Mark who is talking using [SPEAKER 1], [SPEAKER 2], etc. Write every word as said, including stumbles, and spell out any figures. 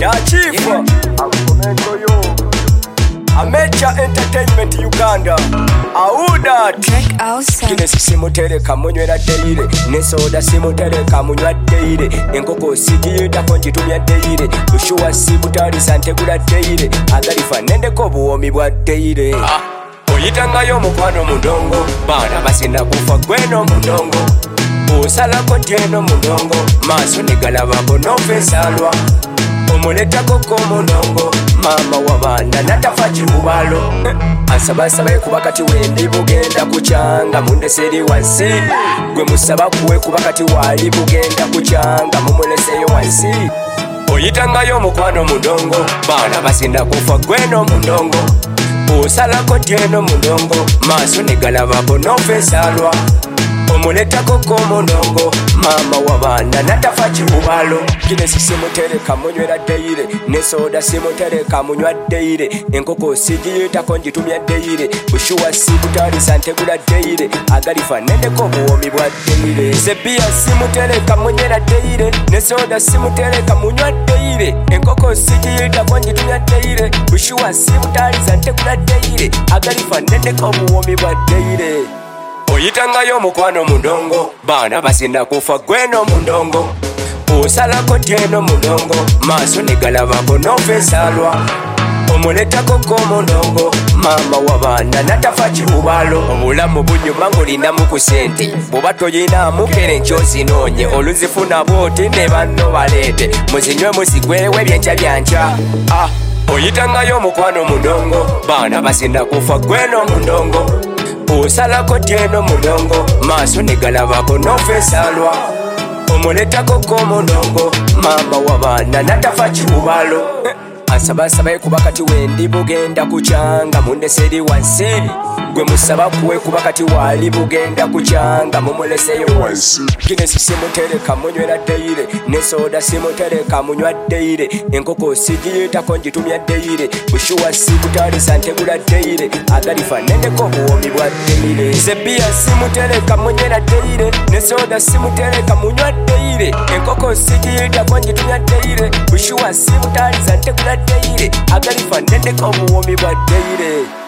[SPEAKER 1] Yachifa Amecha Entertainment Uganda Auda
[SPEAKER 2] Drake Awesome
[SPEAKER 1] Kine simutereka munywera deire Nesoda simutereka munywa deire Enkoko sigiyita konjitumya deire Bushuwa sibutari santegula deire Agalifa nendeko buwomi bwa deire ah. Oyitangayo mukwano mundongo Bana basina kufa gweno mundongo Osalako tieno mundongo Maso negalabako nofesalwa Omuletako komundongo Mama wabana natafa chibubalo Ansabasaba kubakati wendi bugenda kuchanga Mundeseri wansi Gwe musaba kuwe kubakati wali bugenda kuchanga Mumuleseyo wansi Oyitangayo mukwano mundongo Bana basina kufa gweno mundongo Osalako tieno mundongo Maso negalabako nofesalwa Omuletako komundongo Mama wabana natafa chibubalo Kine simutereka munywera deire Nesoda simutereka munywa deire Enkoko sigiyita konjitumya deire Bushuwa sibutari santegula deire Agalifa nendeko buwomi bwa deire Sepia simutereka munywera deire Nesoda simutereka munywa deire Enkoko sigiyita konjitumya deire Bushuwa sibutari santegula deire Agalifa nendeko buwomi bwa deire Oyitangayo mukwano mundongo Bana basina kufa gweno mundongo Osalako tieno mundongo Maso negalabako nofesalwa Omuletako komundongo Mama wabana natafa chibubalo Omulamu bunyuma ngulinamu kusente Buba toyinamu kere nchozi nonye Oluzifuna boti ne bano balete Muzinywe musigwewe byencha byancha ah. Oyitangayo mukwano mundongo Bana basina kufa gweno mundongo Osalako tieno mundongo Maso negalabako nofesalwa Omuletako komundongo Mama wabana natafa chibubalo Ansabasaba kubakati wendi bugenda kuchanga Mundeseri wansi Gwe musaba kuwe kubakati wali bugenda kuchanga Mumuleseyo wansi Kine simutereka munywera deire Nesoda simutereka munywa deire Enkoko sigiyita konjitumya deire Bushuwa sibutari santegula deire Agalifa nendeko buwomi bwa deire Sepia simutereka munywera deire Nesoda simutereka munywa deire Enkoko sigiyita konjitumya deire Bushuwa sibutari santegula deire Agalifa nendeko buwomi bwa deire